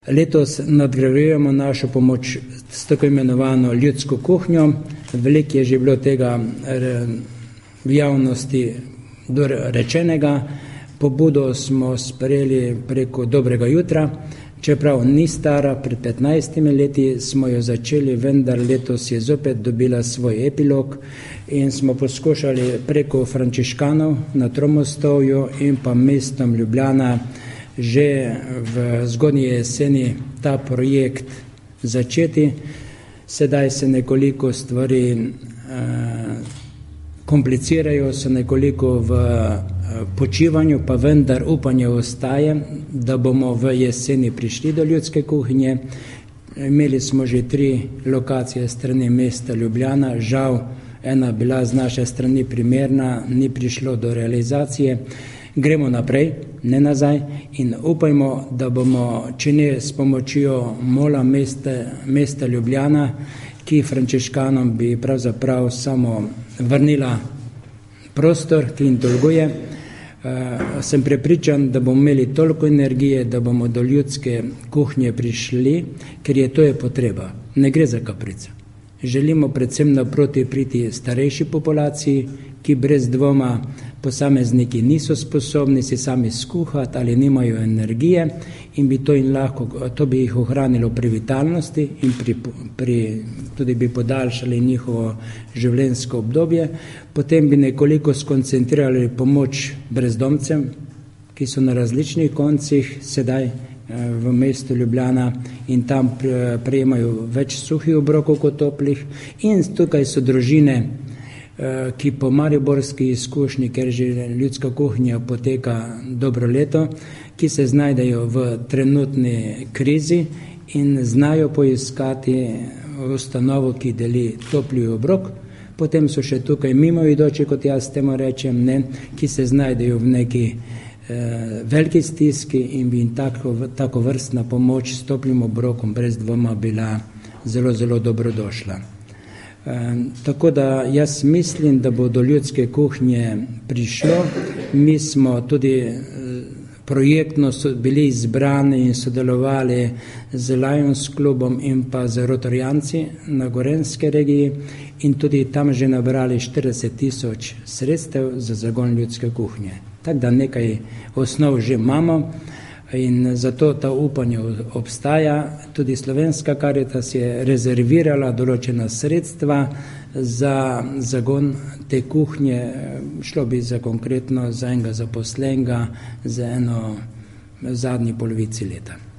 Letos nadgrajujemo našo pomoč s tako imenovano ljudsko kuhnjo. Veliko je že bilo tega v javnosti rečenega. Pobudo smo sprejeli preko Dobrega jutra, čeprav ni stara, pred 15 leti smo jo začeli, vendar letos je zopet dobila svoj epilog in smo poskušali preko frančiškanov na Tromostovju in pa mestom Ljubljana že v zgodnji jeseni ta projekt začeti. Sedaj se nekoliko stvari komplicirajo, so nekoliko v počivanju, pa vendar upanje ostaje, da bomo v jeseni prišli do ljudske kuhinje. Imeli smo že 3 lokacije strani mesta Ljubljana, žal ena bila z naše strani primerna, ni prišlo do realizacije. Gremo naprej, ne nazaj, in upajmo, da bomo, če ne s pomočjo mola mesta Ljubljana, ki frančiškanom bi pravzaprav samo vrnila prostor, ki jim dolguje. Sem prepričan, da bomo imeli toliko energije, da bomo do ljudske kuhnje prišli, ker to je potreba. Ne gre za kaprico. Želimo predvsem naproti priti starejši populaciji, ki brez dvoma posamezniki niso sposobni si sami skuhati ali nimajo energije, in to bi jih ohranilo pri vitalnosti in tudi bi podaljšali njihovo življenjsko obdobje. Potem bi nekoliko skoncentrirali pomoč brezdomcem, ki so na različnih koncih sedaj v mestu Ljubljana in tam prejemajo več suhih obrokov kot toplih. In tukaj so družine, ki po mariborski izkušnji, ker že ljudska kuhinja poteka dobro leto, ki se znajdejo v trenutni krizi in znajo poiskati ustanovo, ki deli topli obrok. Potem so še tukaj mimoidoči, kot jaz temu rečem, ki se znajdejo v neki veliki stiski in bi jim tako vrstna pomoč s toplim obrokom brez dvoma bila zelo, zelo dobrodošla. Tako da jaz mislim, da bo do ljudske kuhnje prišlo. Mi smo tudi projektno bili izbrani in sodelovali z Lions klubom in pa z Rotorijanci na Gorenjski regiji in tudi tam že nabrali 40 000 sredstev za zagon ljudske kuhnje. Tako da nekaj osnov že imamo in zato ta upanje obstaja. Tudi Slovenska Karitas je rezervirala določena sredstva za zagon te kuhnje. Šlo bi za konkretno za enega zaposlenega za eno zadnji polovici leta.